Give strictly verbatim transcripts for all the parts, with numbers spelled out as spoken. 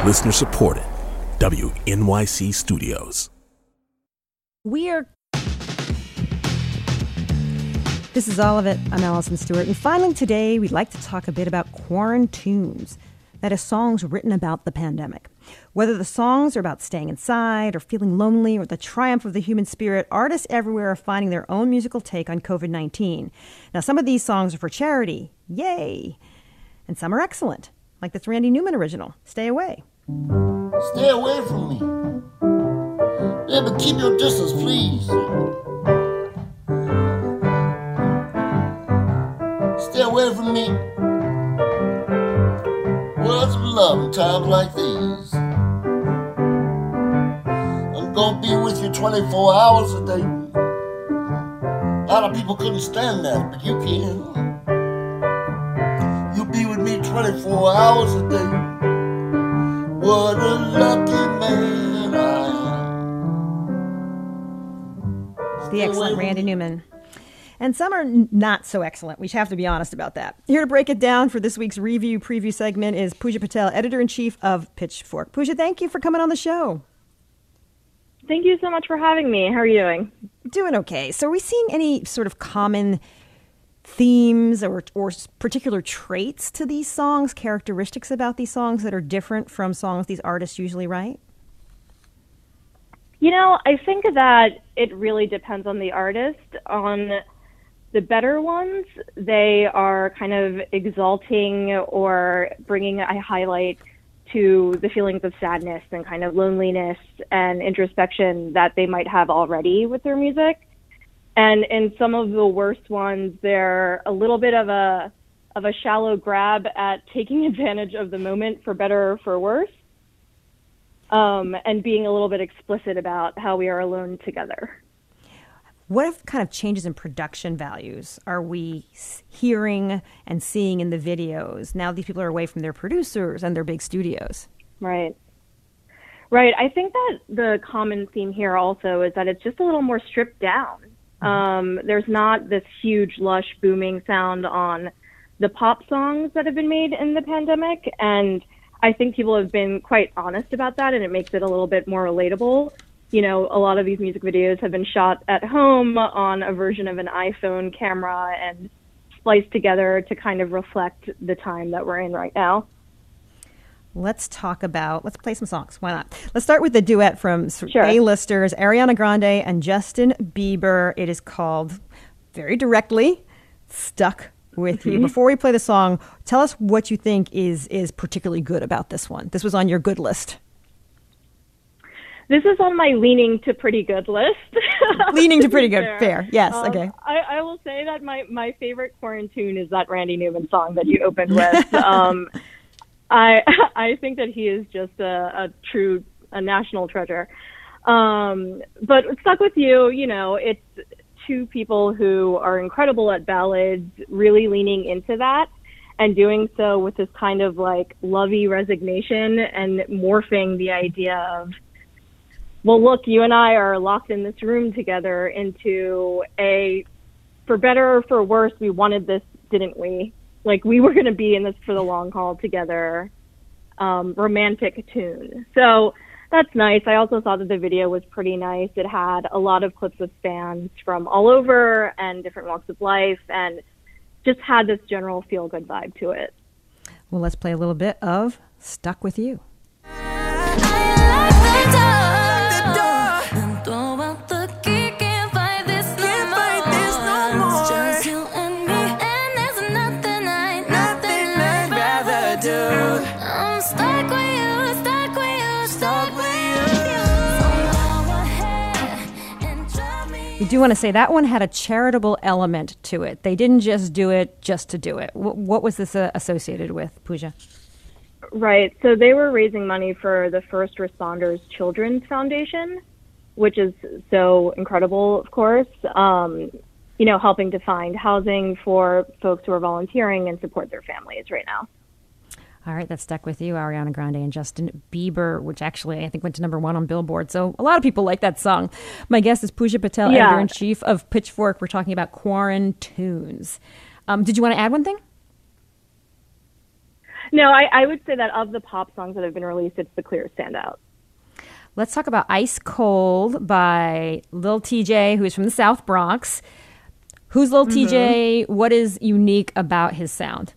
Listener supported. W N Y C Studios. We are... This is All of It. I'm Allison Stewart. And finally today, we'd like to talk a bit about Quarantunes. That is, songs written about the pandemic. Whether the songs are about staying inside or feeling lonely or the triumph of the human spirit, artists everywhere are finding their own musical take on covid nineteen. Now, some of these songs are for charity. Yay! And some are excellent, like this Randy Newman original, Stay Away. Stay away from me. Yeah, but keep your distance, please. Stay away from me. Words of love in times like these. I'm gonna be with you twenty-four hours a day. A lot of people couldn't stand that, but you can. You'll be with me twenty-four hours a day. What a lucky man I am. The excellent Randy Newman. And some are not so excellent. We have to be honest about that. Here to break it down for this week's review preview segment is Pooja Patel, editor-in-chief of Pitchfork. Pooja, thank you for coming on the show. Thank you so much for having me. How are you doing? Doing okay. So are we seeing any sort of common themes or, or particular traits to these songs, characteristics about these songs that are different from songs these artists usually write? You know, I think that it really depends on the artist. On the better ones, they are kind of exalting or bringing a highlight to the feelings of sadness and kind of loneliness and introspection that they might have already with their music. And in some of the worst ones, they're a little bit of a of a shallow grab at taking advantage of the moment for better or for worse, um, and being a little bit explicit about how we are alone together. What kind of changes in production values are we hearing and seeing in the videos now these people are away from their producers and their big studios? Right. Right. I think that the common theme here also is that it's just a little more stripped down. Mm-hmm. Um, there's not this huge, lush, booming sound on the pop songs that have been made in the pandemic. And I think people have been quite honest about that, and it makes it a little bit more relatable. You know, a lot of these music videos have been shot at home on a version of an iPhone camera and spliced together to kind of reflect the time that we're in right now. Let's talk about, let's play some songs. Why not? Let's start with the duet from Sure. A-listers, Ariana Grande and Justin Bieber. It is called, very directly, Stuck With You. Before we play the song, tell us what you think is is particularly good about this one. This was on your good list. This is on my leaning to pretty good list. Leaning to pretty good. Fair. Fair. Yes. Um, okay. I, I will say that my, my favorite Quarantune is that Randy Newman song that you opened with. um, I I think that he is just a, a true a national treasure. Um, but Stuck With You, you know, it's two people who are incredible at ballads, really leaning into that and doing so with this kind of like lovey resignation and morphing the idea of, well, look, you and I are locked in this room together into a, for better or for worse, we wanted this, didn't we? Like, we were going to be in this for the long haul together, um, romantic tune. So that's nice. I also thought that the video was pretty nice. It had a lot of clips of fans from all over and different walks of life and just had this general feel-good vibe to it. Well, let's play a little bit of Stuck With You. We do want to say that one had a charitable element to it. They didn't just do it just to do it. What, what was this uh, associated with, Pooja? Right. So they were raising money for the First Responders Children's Foundation, which is so incredible, of course. Um, you know, helping to find housing for folks who are volunteering and support their families right now. All right, that's Stuck With You, Ariana Grande and Justin Bieber, which actually I think went to number one on Billboard. So a lot of people like that song. My guest is Pooja Patel, yeah. editor-in-chief of Pitchfork. We're talking about Quarantunes. Um, did you want to add one thing? No, I, I would say that of the pop songs that have been released, it's the clear standout. Let's talk about Ice Cold by Lil T J, who's from the South Bronx. Who's Lil mm-hmm. T J? What is unique about his sound?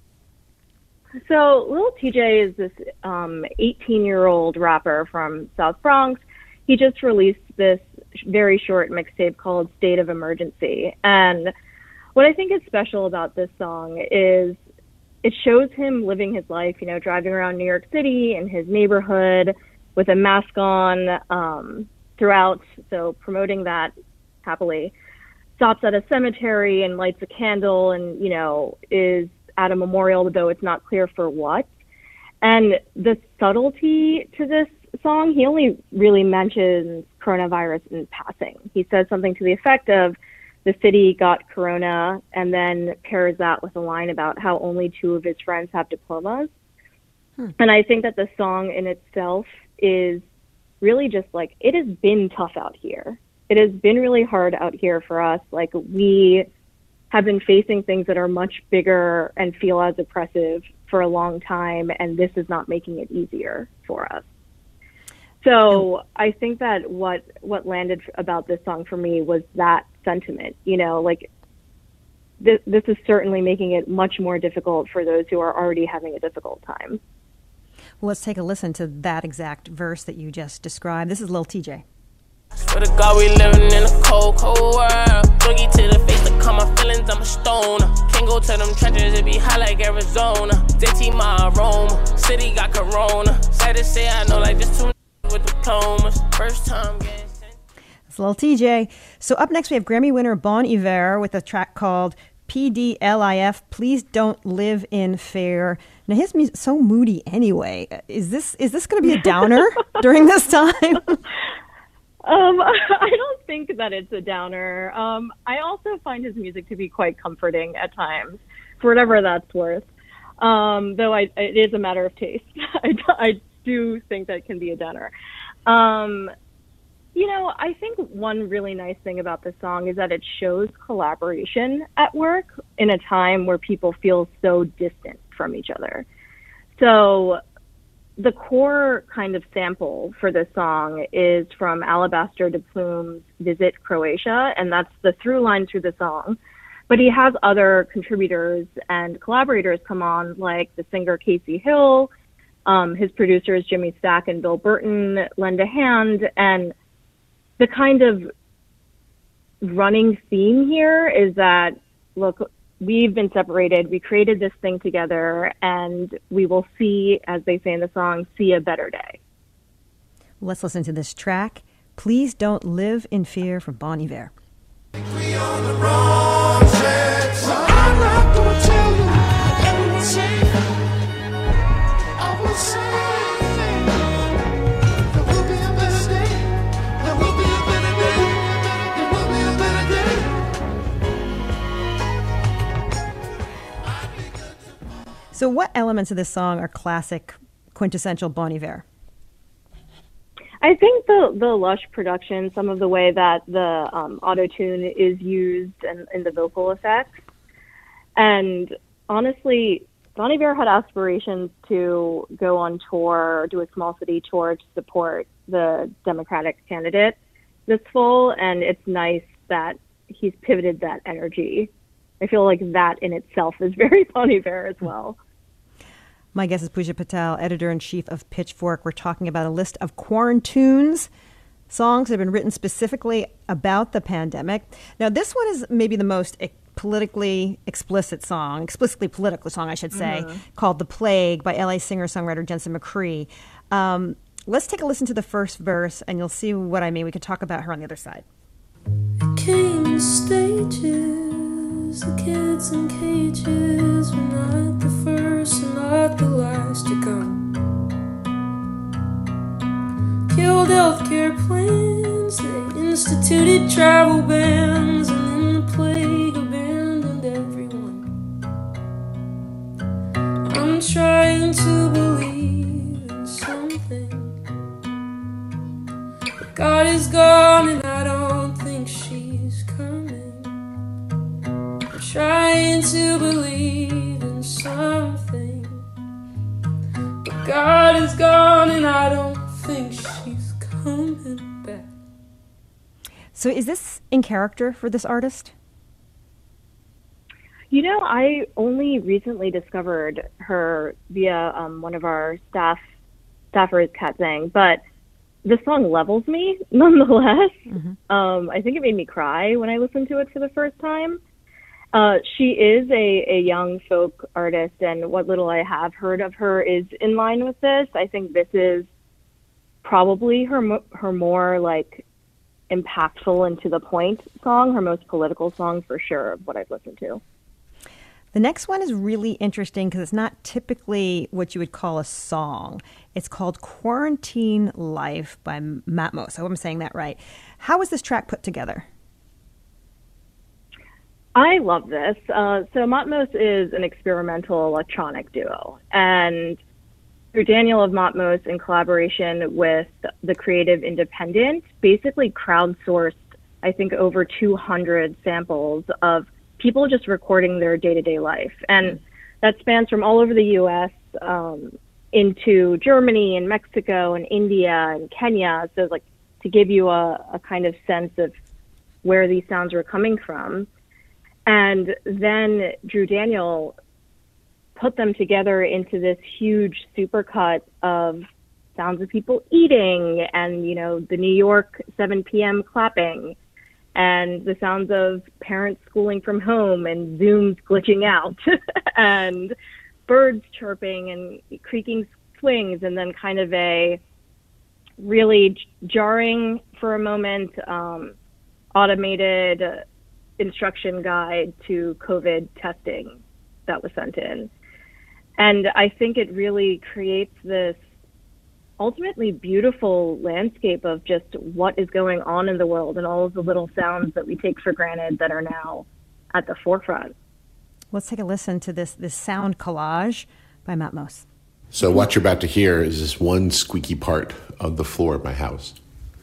So Lil T J is this um, eighteen-year-old rapper from South Bronx. He just released this very short mixtape called State of Emergency. And what I think is special about this song is it shows him living his life, you know, driving around New York City in his neighborhood with a mask on um, throughout, so promoting that happily. Stops at a cemetery and lights a candle and, you know, is at a memorial, though it's not clear for what. And the subtlety to this song, he only really mentions coronavirus in passing. He says something to the effect of, the city got corona, and then pairs that with a line about how only two of his friends have diplomas. Hmm. And I think that the song in itself is really just like, it has been tough out here. It has been really hard out here for us. Like, we have been facing things that are much bigger and feel as oppressive for a long time, and this is not making it easier for us. So I think that what what landed about this song for me was that sentiment. You know, like, this, this is certainly making it much more difficult for those who are already having a difficult time. Well, let's take a listen to that exact verse that you just described. This is Lil T J. Swear to God, we living in a cold, cold world. Druggy to the face to calm my feelings, I'm a stoner. Can't go to them trenches, it be hot like Arizona. Dirty my aroma, city got corona. Sad to say, I know like just two with diplomas. First time getting sent. It's Lil T J. So up next, we have Grammy winner Bon Iver with a track called P D L I F, Please Don't Live in Fear. Now, his music's so moody anyway. Is this is this going to be a downer during this time? Um, I don't think that it's a downer. Um, I also find his music to be quite comforting at times, for whatever that's worth. Um, though I, it is a matter of taste. I, I do think that it can be a downer. Um, you know, I think one really nice thing about this song is that it shows collaboration at work in a time where people feel so distant from each other. So the core kind of sample for this song is from Alabaster de Plume's Visit Croatia, and that's the through line through the song. But he has other contributors and collaborators come on, like the singer Casey Hill, um, his producers Jimmy Stack and Bill Burton lend a hand, and the kind of running theme here is that, look, we've been separated. We created this thing together, and we will see, as they say in the song, see a better day. Let's listen to this track, Please Don't Live in Fear, from Bon Iver. We on the wrong track, so I'm not gonna tell you everyone say. I will say there will be a better day. There will be a better day. There will be a better day. So what elements of this song are classic, quintessential Bon Iver? I think the, the lush production, some of the way that the um, auto-tune is used in, in the vocal effects. And honestly, Bon Iver had aspirations to go on tour, do a small city tour to support the Democratic candidate this fall, and it's nice that he's pivoted that energy. I feel like that in itself is very Bon Iver as well. My guest is Pooja Patel, editor-in-chief of Pitchfork. We're talking about a list of Quarantunes, songs that have been written specifically about the pandemic. Now, this one is maybe the most e- politically explicit song, explicitly political song, I should say, mm-hmm. called The Plague by L A singer-songwriter Jensen McCree. Um, let's take a listen to the first verse, and you'll see what I mean. We can talk about her on the other side. It came in stages, the kids in cages were not the first and not the last to come. Killed healthcare plans, they instituted travel bans, and then the plague abandoned everyone. I'm trying to believe in something, but God is gone and I don't think she's coming. I'm trying to believe in something, God is gone and I don't think she's coming back. So is this in character for this artist? You know, I only recently discovered her via um, one of our staff staffers, Kat Zhang, but the song levels me nonetheless. Mm-hmm. Um, I think it made me cry when I listened to it for the first time. Uh, she is a, a young folk artist, and what little I have heard of her is in line with this. I think this is probably her mo- her more like impactful and to the point song, her most political song for sure of what I've listened to. The next one is really interesting because it's not typically what you would call a song. It's called Quarantine Life by Matmos. I hope I'm saying that right. How was this track put together? I love this. Uh, so Matmos is an experimental electronic duo, and Drew Daniel of Matmos, in collaboration with the Creative Independent, basically crowdsourced, I think, over two hundred samples of people just recording their day-to-day life. And that spans from all over the U S um, into Germany and Mexico and India and Kenya. So like to give you a, a kind of sense of where these sounds were coming from. And then Drew Daniel put them together into this huge supercut of sounds of people eating and, you know, the New York seven p.m. clapping and the sounds of parents schooling from home and Zooms glitching out and birds chirping and creaking swings, and then kind of a really jarring for a moment um, automated instruction guide to COVID testing that was sent in. And I think it really creates this ultimately beautiful landscape of just what is going on in the world and all of the little sounds that we take for granted that are now at the forefront. Let's take a listen to this, this sound collage by Matmos. So what you're about to hear is this one squeaky part of the floor of my house.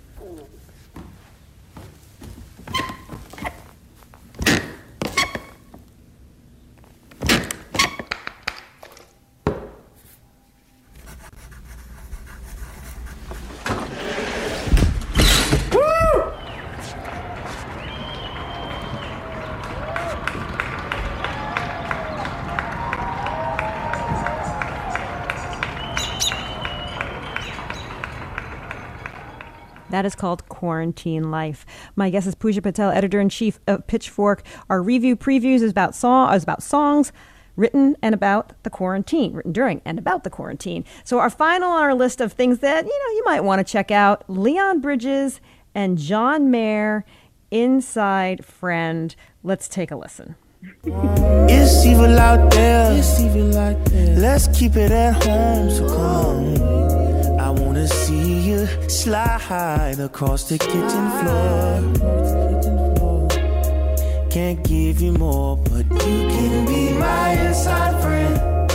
That is called Quarantine Life. My guest is Pooja Patel, editor-in-chief of Pitchfork. Our review previews is about song is about songs written and about the quarantine, written during and about the quarantine. So our final on our list of things that, you know, you might want to check out, Leon Bridges and John Mayer, Inside Friend. Let's take a listen. It's evil out there. It's evil out there. Let's keep it at home. So come on. I wanna see you slide across the kitchen floor. Can't give you more, but you can be my inside friend.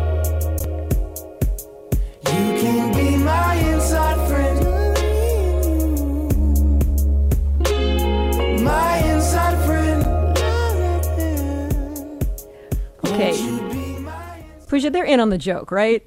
You can be my inside friend. My inside friend. Okay. Pooja, they're in on the joke, right?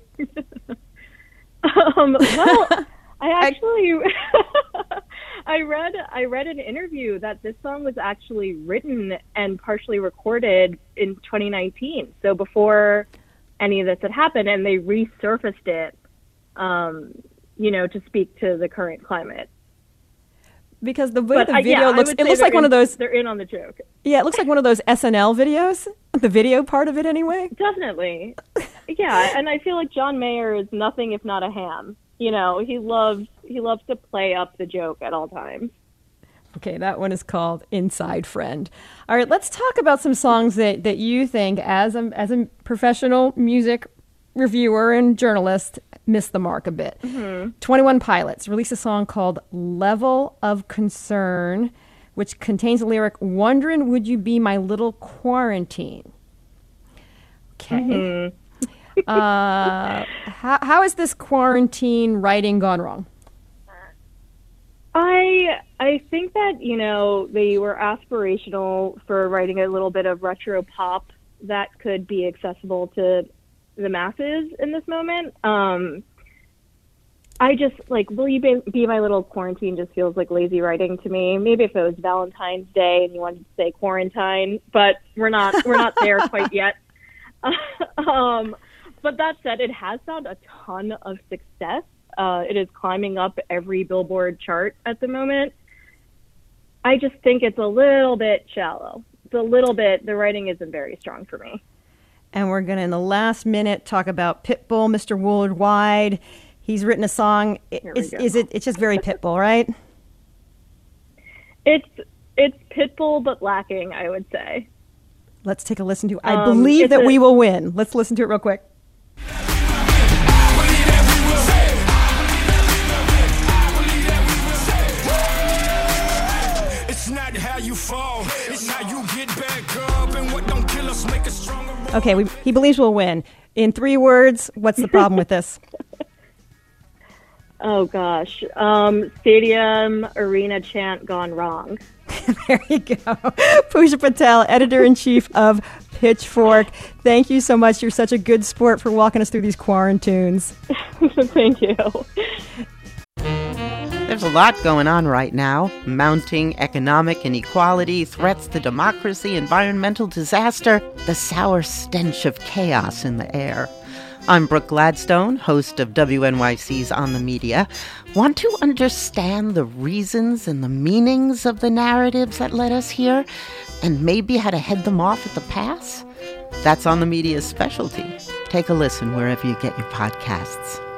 Um, well, I actually, I read, I read an interview that this song was actually written and partially recorded in twenty nineteen. So before any of this had happened, and they resurfaced it, um, you know, to speak to the current climate. Because the way But, the uh, video yeah, I looks, would it say looks they're like one in- of those. They're in on the joke. Yeah, it looks like one of those S N L videos. The video part of it, anyway. Definitely. Yeah, and I feel like John Mayer is nothing if not a ham. You know, he loves he loves to play up the joke at all times. Okay, that one is called Inside Friend. All right, let's talk about some songs that, that you think, as a, as a professional music reviewer and journalist, missed the mark a bit. Mm-hmm. twenty-one Pilots released a song called Level of Concern, which contains the lyric, "Wondering would you be my little quarantine?" Okay. Mm-hmm. uh, how, how is this quarantine writing gone wrong? I I think that, you know, they were aspirational for writing a little bit of retro pop that could be accessible to the masses in this moment. Um, I just, like, will you be, be my little quarantine just feels like lazy writing to me. Maybe if it was Valentine's Day and you wanted to say quarantine, but we're not, we're not there quite yet. um, but that said, it has found a ton of success. Uh, it is climbing up every Billboard chart at the moment. I just think it's a little bit shallow. It's a little bit, the writing isn't very strong for me. And we're going to, in the last minute, talk about Pitbull, Mister Worldwide. He's written a song. Is, is it? It's just very Pitbull, right? It's it's Pitbull, but lacking, I would say. Let's take a listen to it. I Um, believe it's that a- we will win. Let's listen to it real quick. It's not how you fall, it's how you get back up, and what don't kill us make us stronger. Okay, we, he believes we'll win. In three words, what's the problem with this? Oh, gosh. Um, stadium arena chant gone wrong. There you go. Pooja Patel, editor-in-chief of Pitchfork. Thank you so much. You're such a good sport for walking us through these quarantunes. Thank you. There's a lot going on right now. Mounting economic inequality, threats to democracy, environmental disaster, the sour stench of chaos in the air. I'm Brooke Gladstone, host of W N Y C's On the Media. Want to understand the reasons and the meanings of the narratives that led us here, and maybe how to head them off at the pass? That's On the Media's specialty. Take a listen wherever you get your podcasts.